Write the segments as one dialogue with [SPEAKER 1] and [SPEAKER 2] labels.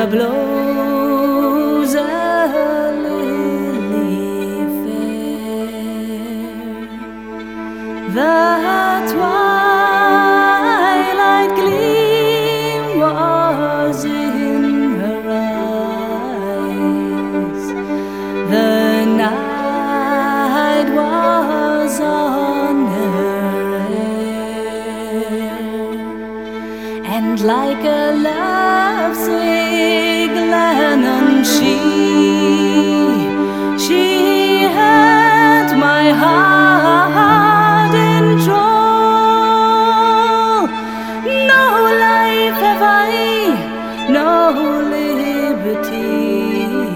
[SPEAKER 1] blows a lily fair. The twilight gleam was in her eyes. The night was on her hair, and like a lovesick Lennon she had my heart in thrall. No life have I, no liberty,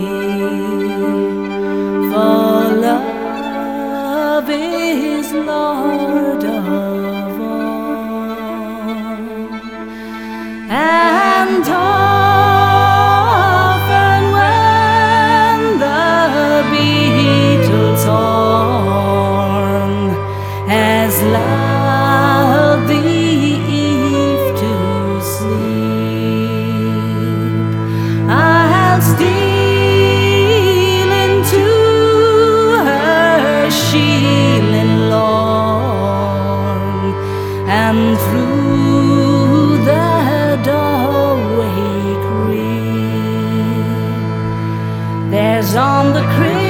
[SPEAKER 1] for love is Lord of all. And often when the beetles horn has lulled the eve to sleep, I'll steal into her shieling lawn, and through the doorway creep. There's on the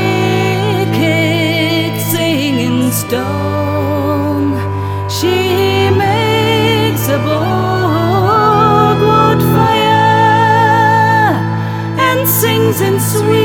[SPEAKER 1] cricket singing stone, she makes a boardwood fire and sings in sweet